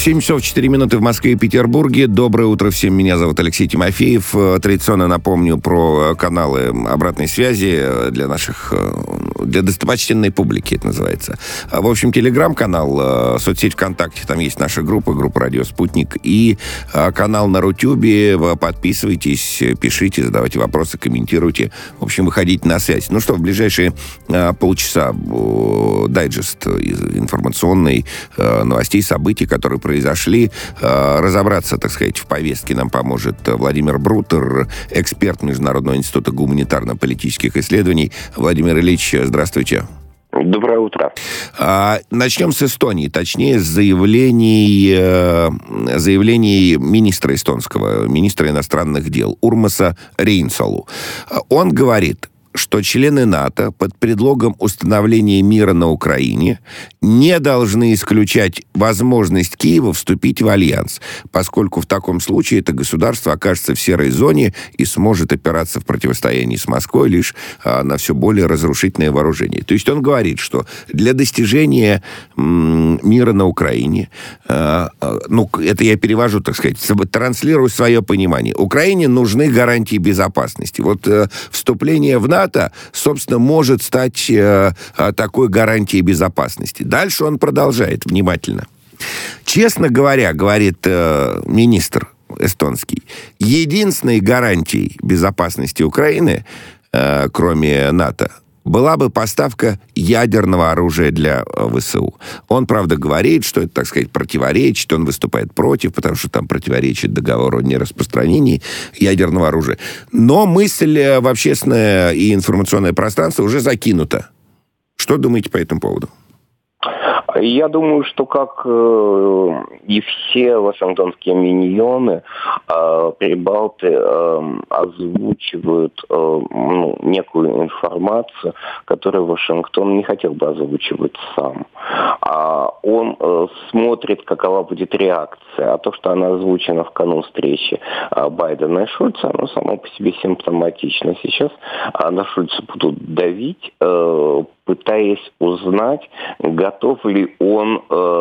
7 часов 4 минуты в Москве и Петербурге. Доброе утро всем. Меня зовут Алексей Тимофеев. Традиционно напомню про каналы обратной связи для достопочтенной публики, это называется. В общем, телеграм-канал, соцсеть ВКонтакте, там есть наша группа «Радио Спутник», и канал на Рутюбе. Подписывайтесь, пишите, задавайте вопросы, комментируйте. В общем, выходите на связь. Ну что, в ближайшие полчаса дайджест информационный новостей, событий, которые произошли. Разобраться, так сказать, в повестке нам поможет Владимир Брутер, эксперт Международного института гуманитарно-политических исследований. Владимир Ильич, здравствуйте. Доброе утро. Начнем с Эстонии, точнее, с заявлений министра иностранных дел Урмаса Рейнсалу. Он говорит, что члены НАТО под предлогом установления мира на Украине не должны исключать возможность Киева вступить в альянс, поскольку в таком случае это государство окажется в серой зоне и сможет опираться в противостоянии с Москвой лишь на все более разрушительное вооружение. То есть он говорит, что для достижения мира на Украине, это я перевожу, так сказать, транслирую свое понимание, Украине нужны гарантии безопасности. Вот вступление в НАТО, собственно, может стать такой гарантией безопасности. Дальше он продолжает внимательно. Честно говоря, говорит министр эстонский, единственной гарантией безопасности Украины, кроме НАТО, была бы поставка ядерного оружия для ВСУ. Он, правда, говорит, что это, так сказать, противоречит, он выступает против, потому что там противоречит договору о нераспространении ядерного оружия. Но мысль в общественное и информационное пространство уже закинута. Что думаете по этому поводу? Я думаю, что как и все вашингтонские миньоны, прибалты озвучивают некую информацию, которую Вашингтон не хотел бы озвучивать сам. Он смотрит, какова будет реакция. А то, что она озвучена в канун встречи Байдена и Шульца, оно само по себе симптоматично. Сейчас на Шульца будут давить, пытаясь узнать, готов ли он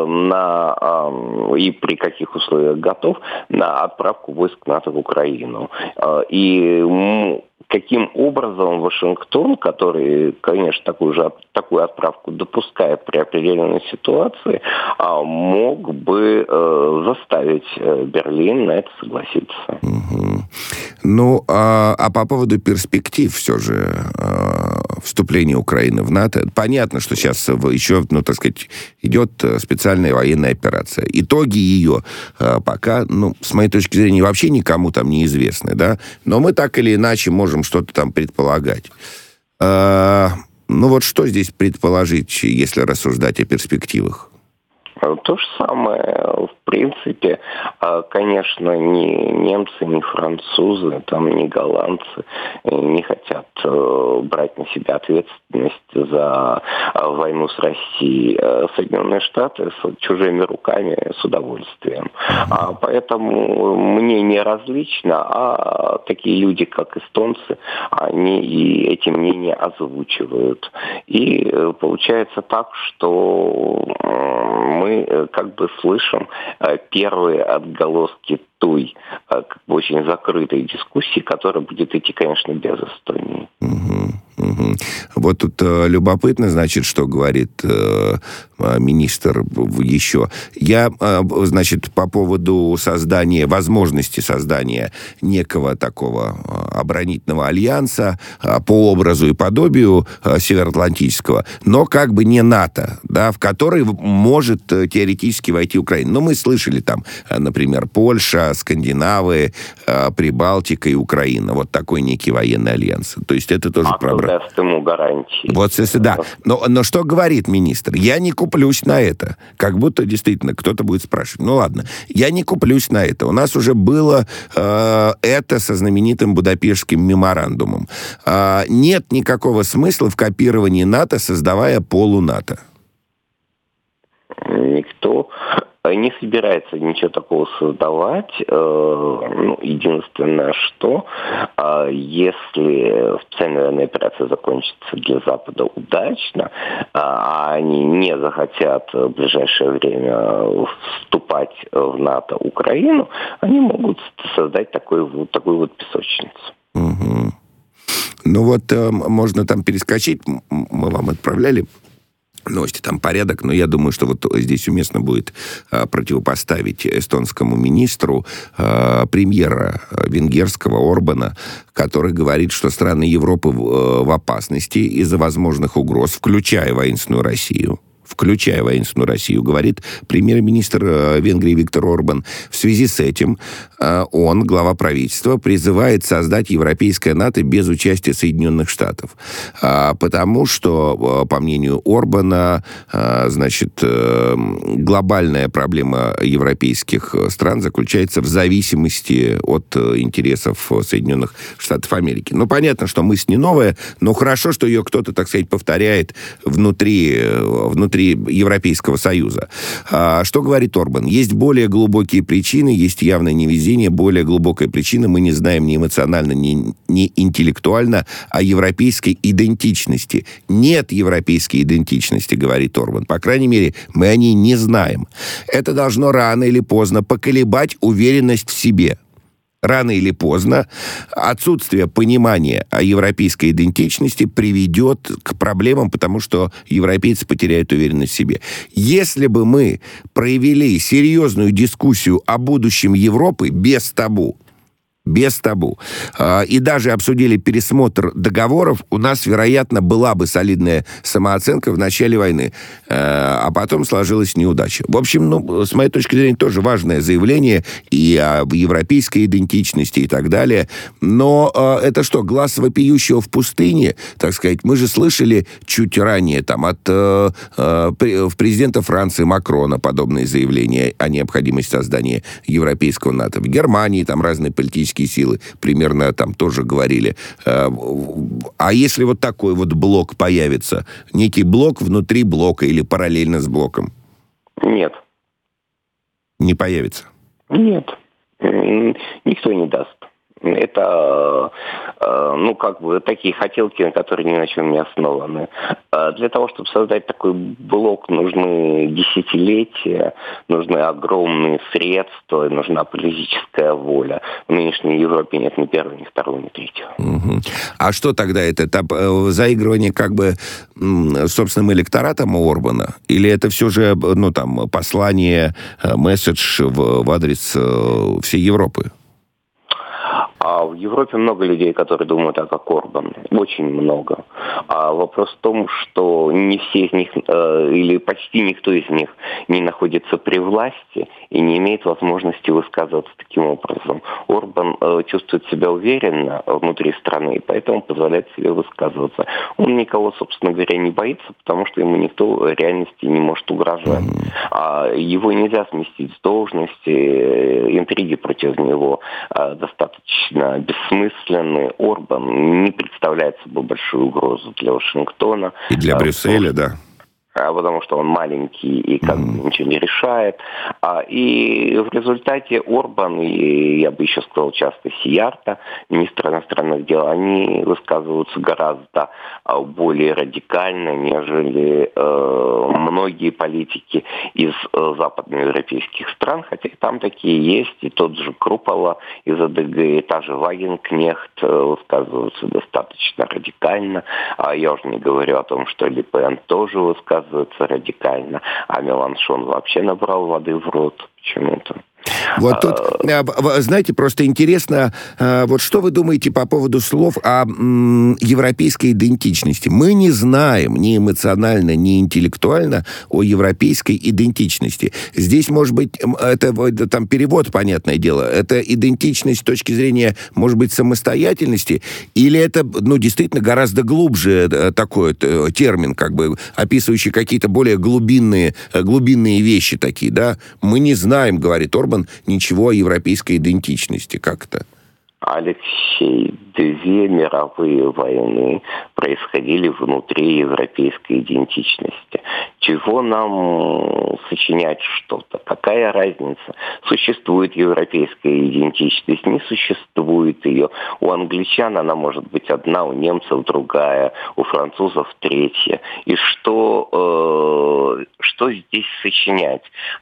и при каких условиях готов на отправку войск НАТО в Украину. И каким образом Вашингтон, который, конечно, такую отправку допускает при определенной ситуации, мог бы заставить Берлин на это согласиться. Угу. Ну, а по поводу перспектив все же вступления Украины в НАТО, понятно, что сейчас еще, так сказать, идет специальная военная операция. Итоги ее пока, с моей точки зрения, вообще никому там не известны, да, но мы так или иначе можем что-то там предполагать. Что здесь предположить, если рассуждать о перспективах? То же самое, в принципе, конечно, ни немцы, ни французы, ни голландцы не хотят брать на себя ответственность за войну с Россией. Соединенные Штаты с чужими руками с удовольствием. Поэтому мнение различно, а такие люди, как эстонцы, они и эти мнения озвучивают. И получается так, что мы как бы слышим первые отголоски той очень закрытой дискуссии, которая будет идти, конечно, без Эстонии. Вот тут любопытно, значит, что говорит министр еще. Я, по поводу возможности создания некого такого оборонительного альянса по образу и подобию Североатлантического, но как бы не НАТО, да, в который может теоретически войти Украина. Но мы слышали там, например, Польша, Скандинавы, Прибалтика и Украина. Вот такой некий военный альянс. То есть это тоже проблема. Даст ему гарантии. Вот, да. Но что говорит министр? Я не куплюсь на это. Как будто действительно кто-то будет спрашивать. Ну ладно, я не куплюсь на это. У нас уже было это со знаменитым Будапештским меморандумом. Нет никакого смысла в копировании НАТО, создавая полу-НАТО. Никто не собирается ничего такого создавать. Единственное, что если специальная военная операция закончится для Запада удачно, а они не захотят в ближайшее время вступать в НАТО Украину, они могут создать такую вот песочницу. Угу. Можно там перескочить. Мы вам отправляли новости, там порядок, но я думаю, что вот здесь уместно будет противопоставить эстонскому министру премьера венгерского Орбана, который говорит, что страны Европы в опасности из-за возможных угроз, включая воинственную Россию, говорит премьер-министр Венгрии Виктор Орбан. В связи с этим он, глава правительства, призывает создать европейское НАТО без участия Соединенных Штатов. Потому что, по мнению Орбана, глобальная проблема европейских стран заключается в зависимости от интересов Соединенных Штатов Америки. Понятно, что мысль не новая, но хорошо, что ее кто-то, так сказать, повторяет внутри Европейского Союза. Что говорит Орбан? Есть более глубокие причины, есть явное невезение, более глубокая причина. Мы не знаем ни эмоционально, ни интеллектуально о европейской идентичности. Нет европейской идентичности, говорит Орбан. По крайней мере, мы о ней не знаем. Это должно рано или поздно поколебать уверенность в себе. Рано или поздно отсутствие понимания о европейской идентичности приведет к проблемам, потому что европейцы потеряют уверенность в себе. Если бы мы провели серьезную дискуссию о будущем Европы без табу, и даже обсудили пересмотр договоров, у нас, вероятно, была бы солидная самооценка в начале войны, а потом сложилась неудача. В общем, с моей точки зрения, тоже важное заявление и об европейской идентичности и так далее. Но это что, глаз вопиющего в пустыне, так сказать? Мы же слышали чуть ранее от президента Франции Макрона подобные заявления о необходимости создания европейского НАТО. В Германии там разные политические силы примерно там тоже говорили. А если вот такой вот блок появится, некий блок внутри блока или параллельно с блоком? Нет. Не появится? Нет. Никто не даст. Это, такие хотелки, на которые ни на чем не основаны. Для того, чтобы создать такой блок, нужны десятилетия, нужны огромные средства, нужна политическая воля. В нынешней Европе нет ни первого, ни второго, ни третьего. Угу. А что тогда это? Заигрывание собственным электоратом у Орбана? Или это все же, послание, месседж в адрес всей Европы? А в Европе много людей, которые думают так, как Орбан. Очень много. А вопрос в том, что не все из них, или почти никто из них не находится при власти и не имеет возможности высказываться таким образом. Орбан чувствует себя уверенно внутри страны, и поэтому позволяет себе высказываться. Он никого, собственно говоря, не боится, потому что ему никто в реальности не может угрожать. Его нельзя сместить с должности, интриги против него достаточно бессмысленный. Орбан не представляет собой большую угрозу для Вашингтона. И для Брюсселя, да. Потому что он маленький и ничего не решает. И в результате Орбан, и я бы еще сказал часто Сиярто, министр иностранных дел, они высказываются гораздо более радикально, нежели многие политики из западноевропейских стран, хотя и там такие есть, и тот же Крупола из АДГ, и та же Вагенкнехт высказываются достаточно радикально. Я уже не говорю о том, что Ле Пен тоже высказывается радикально, а Меланшон вообще набрал воды в рот почему-то. Вот тут, знаете, просто интересно, вот что вы думаете по поводу слов о европейской идентичности? Мы не знаем ни эмоционально, ни интеллектуально о европейской идентичности. Здесь, может быть, это там перевод, понятное дело, это идентичность с точки зрения, может быть, самостоятельности, или это, действительно гораздо глубже такой термин, описывающий какие-то более глубинные вещи такие, да? Мы не знаем, говорит Орбан, ничего о европейской идентичности. Как это? Алексей, 2 мировые войны происходили внутри европейской идентичности. Чего нам сочинять что-то? Какая разница? Существует европейская идентичность, не существует ее. У англичан она может быть одна, у немцев другая, у французов третья. И что здесь сочинять?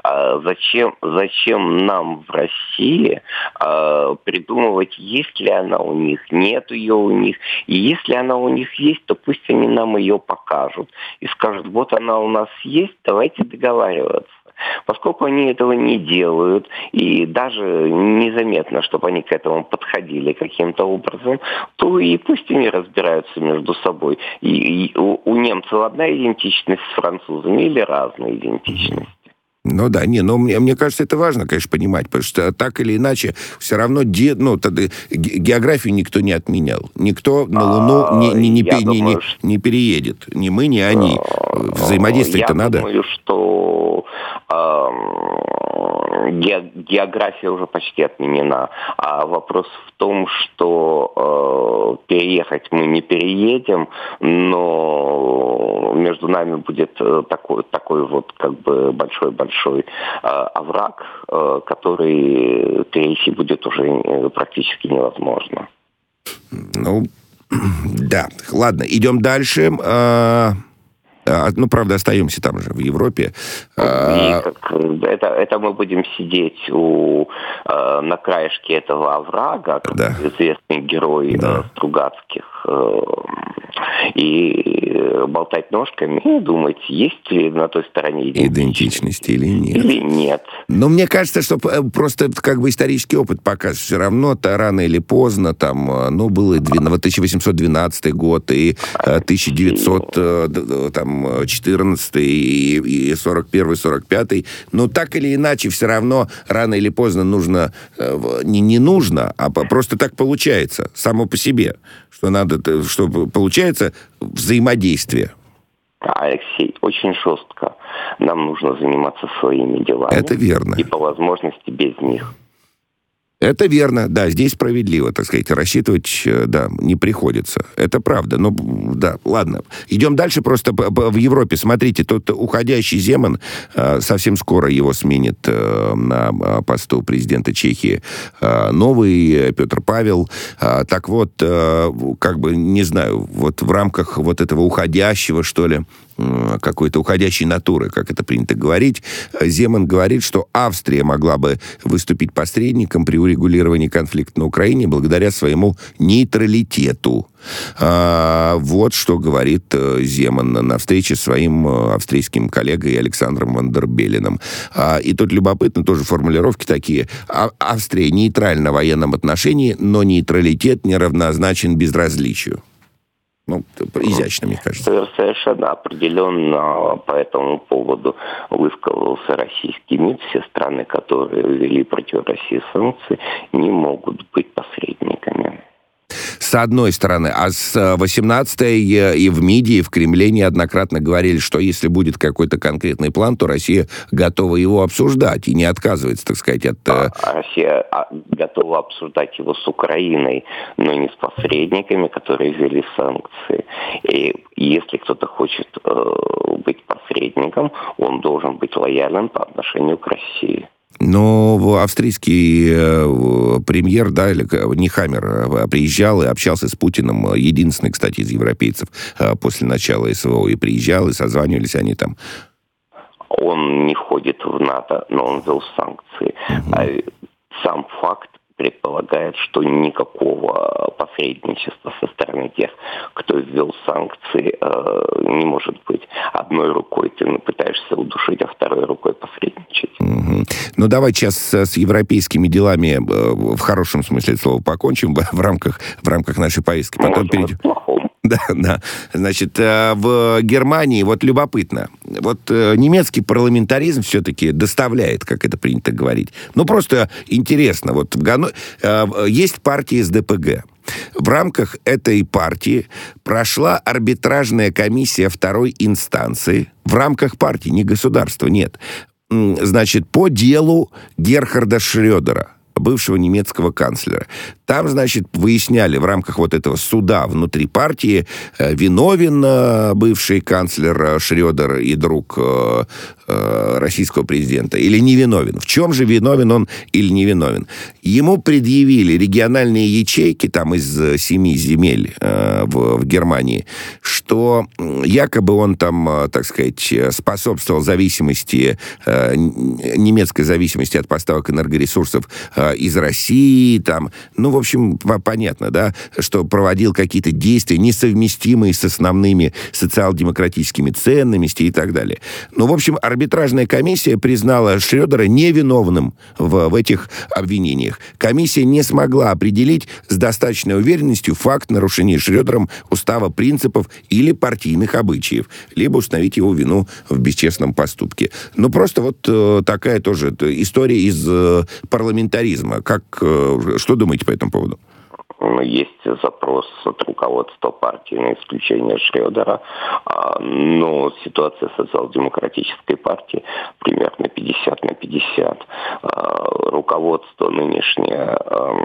Зачем нам в России придумывать, есть ли она у них, нет ее у них? И если она у них есть, то пусть они нам ее покажут и скажут, вот она у нас есть, давайте договариваться. Поскольку они этого не делают, и даже незаметно, чтобы они к этому подходили каким-то образом, то и пусть они разбираются между собой. И у немцев одна идентичность с французами или разная идентичность. Ну да, но мне кажется, это важно, конечно, понимать, потому что так или иначе все равно географию никто не отменял. Никто на Луну не переедет. Ни мы, ни они. Взаимодействовать-то надо. Я думаю, что география уже почти отменена. А вопрос в том, что переехать мы не переедем, но между нами будет такой вот как бы большой овраг, который перейти будет уже практически невозможно. Ну, да. Ладно, идем дальше. Правда, остаемся там же, в Европе. Это мы будем сидеть на краешке этого оврага, как известный герой Стругацких, и болтать ножками и думать, есть ли на той стороне идентичность или нет. Или нет. Но мне кажется, что просто как бы исторический опыт покажет, все равно-то рано или поздно там, было 1812 год и 1914 и 41-45. Но так или иначе, все равно рано или поздно нужно, не нужно, а просто так получается, само по себе, что получается взаимодействие. Алексей, очень жестко. Нам нужно заниматься своими делами. Это верно. И по возможности без них. Это верно, да, здесь справедливо, так сказать, рассчитывать, не приходится. Это правда, ладно. Идем дальше просто в Европе. Смотрите, тот уходящий Земан, совсем скоро его сменит на посту президента Чехии новый Петр Павел. Так вот, не знаю, вот в рамках вот этого уходящего, что ли, какой-то уходящей натуры, как это принято говорить, Земан говорит, что Австрия могла бы выступить посредником при урегулировании конфликта на Украине благодаря своему нейтралитету. Вот что говорит Земан на встрече с своим австрийским коллегой Александром Ван дер Белленом. И тут любопытно, тоже формулировки такие. Австрия нейтральна в военном отношении, но нейтралитет не равнозначен безразличию. Изящно, мне кажется. Совершенно определенно по этому поводу высказался российский МИД. Все страны, которые ввели против России санкции, не могут быть посредниками. С одной стороны. А с 18-й и в МИДе, и в Кремле неоднократно говорили, что если будет какой-то конкретный план, то Россия готова его обсуждать и не отказывается, так сказать, от... Россия готова обсуждать его с Украиной, но не с посредниками, которые ввели санкции. И если кто-то хочет быть посредником, он должен быть лояльным по отношению к России. Но австрийский премьер, Нехаммер, приезжал и общался с Путиным, единственный, кстати, из европейцев после начала СВО, и приезжал, и созванивались они там. Он не входит в НАТО, но он ввел санкции. Сам факт предполагает, что никакого посредничества со стороны тех, кто ввел санкции, не может быть. Одной рукой ты пытаешься удушить, а второй рукой посредничать. Ну, давай сейчас с европейскими делами в хорошем смысле слова покончим в рамках нашей повестки. Потом перейдем. Да. Значит, в Германии, вот любопытно, немецкий парламентаризм все-таки доставляет, как это принято говорить. Просто интересно. Есть партия СДПГ. В рамках этой партии прошла арбитражная комиссия второй инстанции. В рамках партии, не государства, нет. Значит, по делу Герхарда Шрёдера. бывшего немецкого канцлера. Там, значит, выясняли в рамках вот этого суда внутри партии, виновен бывший канцлер Шрёдер и друг российского президента или не виновен. В чем же виновен он или не виновен? Ему предъявили региональные ячейки там из 7 земель в Германии, что якобы он там, так сказать, способствовал зависимости, немецкой зависимости от поставок энергоресурсов из России, там, ну, в общем, понятно, да, что проводил какие-то действия, несовместимые с основными социал-демократическими ценностями и так далее. Ну, в общем, арбитражная комиссия признала Шрёдера невиновным в этих обвинениях. Комиссия не смогла определить с достаточной уверенностью факт нарушения Шрёдером устава принципов или партийных обычаев, либо установить его вину в бесчестном поступке. Ну, просто вот такая тоже история из парламентаризма. Что думаете по этому поводу? Есть запрос от руководства партии на исключение Шрёдера, но ситуация социал-демократической партии примерно 50/50. Руководство нынешнее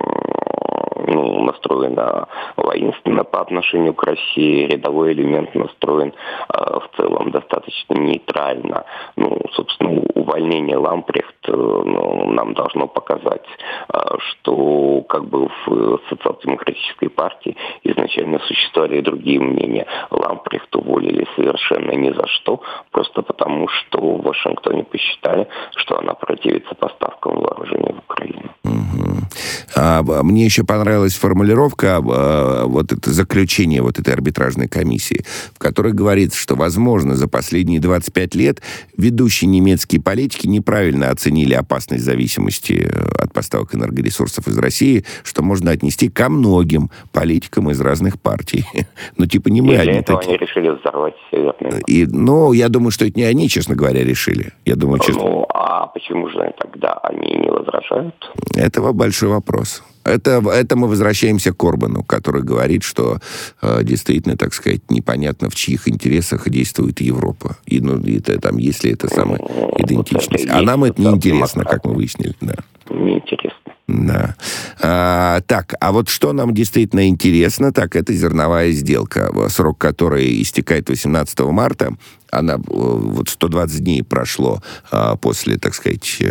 настроено воинственно по отношению к России, рядовой элемент настроен в целом достаточно нейтрально. Собственно, увольнение Лампрехта нам должно показать, что в социал-демократической партии изначально существовали и другие мнения. Лампрехта уволили совершенно ни за что, просто потому, что в Вашингтоне посчитали, что она противится поставкам вооружений в Украину. Мне еще понравилась формулировка, вот это заключение вот этой арбитражной комиссии, в которой говорится, что, возможно, за последние 25 лет ведущие немецкие политики неправильно оценили опасность зависимости от поставок энергоресурсов из России, что можно отнести ко многим политикам из разных партий. Не мы одни такие. Они решили взорвать Северный. Я думаю, что это не они, честно говоря, решили. Я думаю, а почему же тогда они не возражают? Это большой вопрос. Это мы возвращаемся к Орбану, который говорит, что действительно, так сказать, непонятно, в чьих интересах действует Европа. Если это самая идентичность. А нам это неинтересно, как мы выяснили. Да. Неинтересно. Да. А вот что нам действительно интересно, так это зерновая сделка, срок которой истекает 18 марта. Она 120 дней прошло после, так сказать,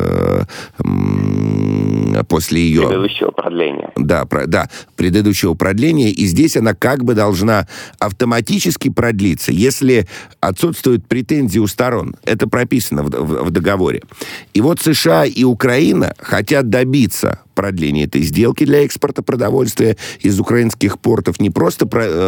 после ее... Предыдущего продления. Да, предыдущего продления. И здесь она как бы должна автоматически продлиться, если отсутствуют претензии у сторон. Это прописано в договоре. И вот США и Украина хотят добиться продления этой сделки для экспорта продовольствия из украинских портов не просто,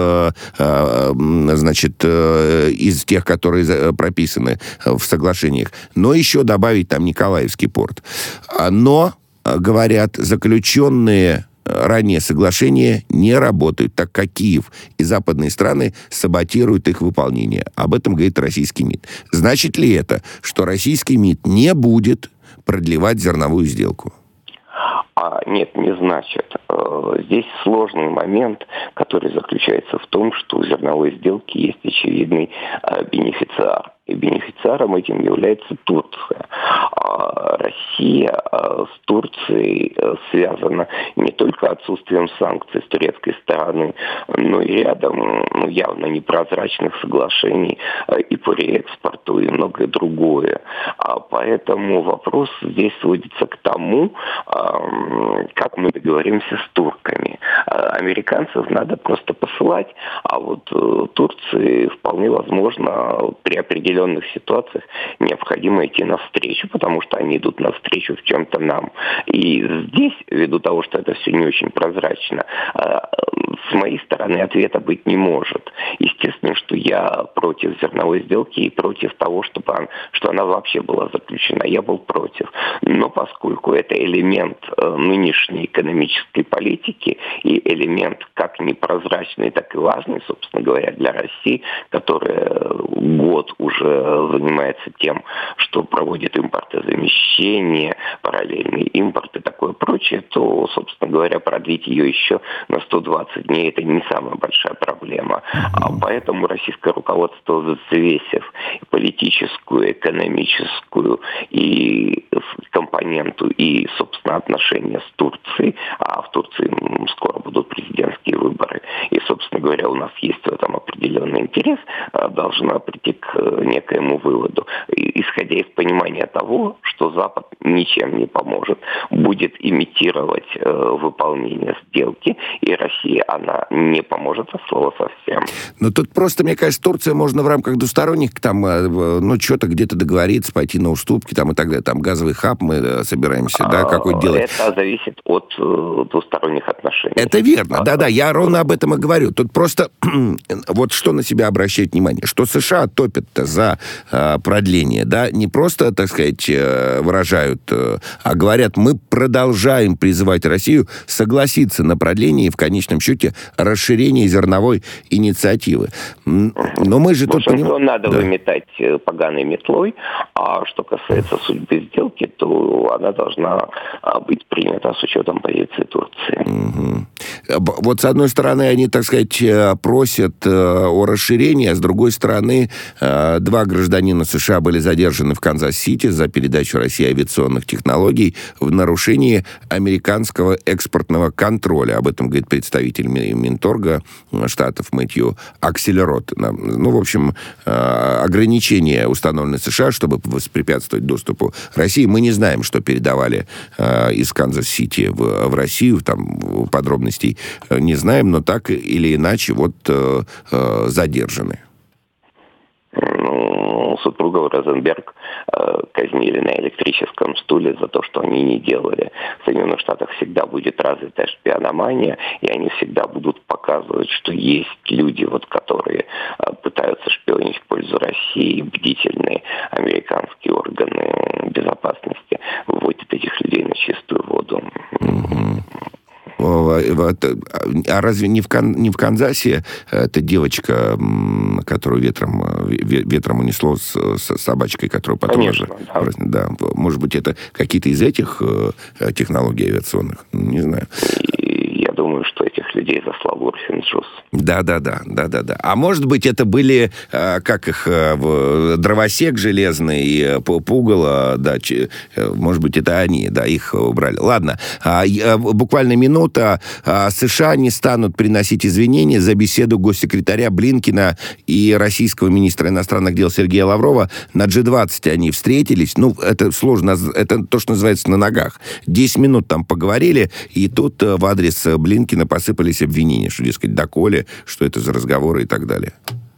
из тех, которые прописаны в соглашениях, но еще добавить там Николаевский порт. Но, говорят, заключенные ранее соглашения не работают, так как Киев и западные страны саботируют их выполнение. Об этом говорит российский МИД. Значит ли это, что российский МИД не будет продлевать зерновую сделку? Нет, не значит. Здесь сложный момент, который заключается в том, что у зерновой сделки есть очевидный бенефициар. И бенефициаром этим является Турция. Россия с Турцией связана не только отсутствием санкций с турецкой стороны, но и рядом явно непрозрачных соглашений и по реэкспорту, и многое другое. Поэтому вопрос здесь сводится к тому, как мы договоримся с турками. Американцев надо просто посылать, а вот Турции вполне возможно при определенных ситуациях необходимо идти навстречу, потому что они идут навстречу в чем-то нам. И здесь, ввиду того, что это все не очень прозрачно, с моей стороны ответа быть не может. Естественно, что я против зерновой сделки и против того, что она вообще была заключена. Я был против. Но поскольку это элемент нынешней экономической политики и элемент как непрозрачный, так и важный, собственно говоря, для России, которая год уже занимается тем, что проводит импортозамещение, параллельный импорт и такое прочее, то, собственно говоря, продлить ее еще на 120 дней – это не самая большая проблема. Поэтому российское руководство, взвесив политическую, экономическую и компоненту, и, собственно, отношения с Турцией, а в Турции скоро будут президентские выборы, и, собственно говоря, у нас есть в этом определенный интерес, должна прийти к некоему выводу, исходя из понимания того, что Запад ничем не поможет, будет имитировать выполнение сделки, и Россия, она не поможет от слова совсем. Но тут просто, мне кажется, Турция можно в рамках двусторонних, там, что-то где-то договориться, пойти на уступки, там, и так далее. Там газовый хаб мы собираемся, да, какой делать. Это зависит от двусторонних отношений. Это верно, да-да, я ровно об этом и говорю. Тут просто вот что на себя обращает внимание, что США топят-то за продление, да, не просто, так сказать, выражают, а говорят, мы продолжаем призывать Россию согласиться на продление и в конечном счете расширение зерновой инициативы. Но мы же тут понимаем... надо выметать поганой метлой, а что касается судьбы сделки, то она должна быть принята с учетом позиции Турции. Вот с одной стороны, они, так сказать, просят о расширении, а с другой стороны, 2 гражданина США были задержаны в Канзас-Сити за передачу России авиационных технологий в нарушении американского экспортного контроля. Об этом говорит представитель Минторга штатов Мэтью Акселерот. Ну, в общем, ограничения установлены США, чтобы воспрепятствовать доступу России. Мы не знаем, что передавали из Канзас-Сити в Россию, там подробностей не знаем, но так или иначе вот задержаны. Супругов Розенберг казнили на электрическом стуле за то, что они не делали. В Соединенных Штатах всегда будет развитая шпиономания, и они всегда будут показывать, что есть люди, вот, которые пытаются шпионить в пользу России, бдительные американские органы безопасности выводят этих людей на чистую воду. А разве не в Канзасе эта девочка, которую ветром унесло с собачкой, которую потом... Конечно, да. Может быть, это какие-то из этих технологий авиационных? Не знаю. Я думаю, что этих людей заслал Урфинджус. Да. А может быть, это были, дровосек железный и пугало, да, может быть, это они, да, их убрали. Ладно, буквально минута. США не станут приносить извинения за беседу госсекретаря Блинкена и российского министра иностранных дел Сергея Лаврова. На G20 они встретились. Ну, это сложно, это то, что называется на ногах. 10 минут там поговорили, и тут в адрес Блинкена посыпались обвинения, что, дескать, доколе, что это за разговоры и так далее.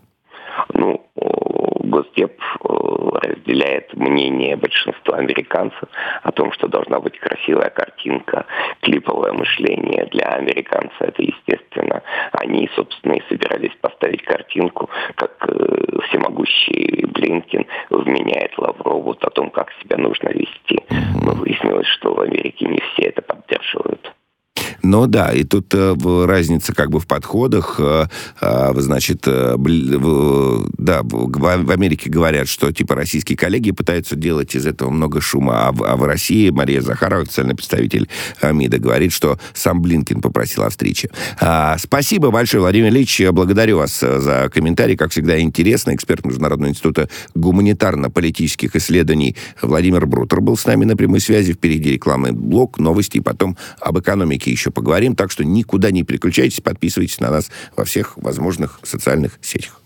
Госдеп разделяет мнение большинства американцев о том, что должна быть красивая картинка, клиповое мышление. Для американцев это естественно. Они, собственно, и собирались поставить картинку, как всемогущий Блинкен вменяет Лаврову о том, как себя нужно вести. Но выяснилось, что в Америке не все это поддерживают. Ну да, и тут разница как бы в подходах. Значит, в Америке говорят, что типа российские коллеги пытаются делать из этого много шума, а в России Мария Захарова, официальный представитель МИДа, говорит, что сам Блинкен попросил о встрече. Спасибо большое, Владимир Ильич, благодарю вас за комментарий, как всегда интересно. Эксперт Международного института гуманитарно-политических исследований Владимир Брутер был с нами на прямой связи. Впереди рекламный блок, новости, и потом об экономике еще поговорим, так что никуда не переключайтесь, подписывайтесь на нас во всех возможных социальных сетях.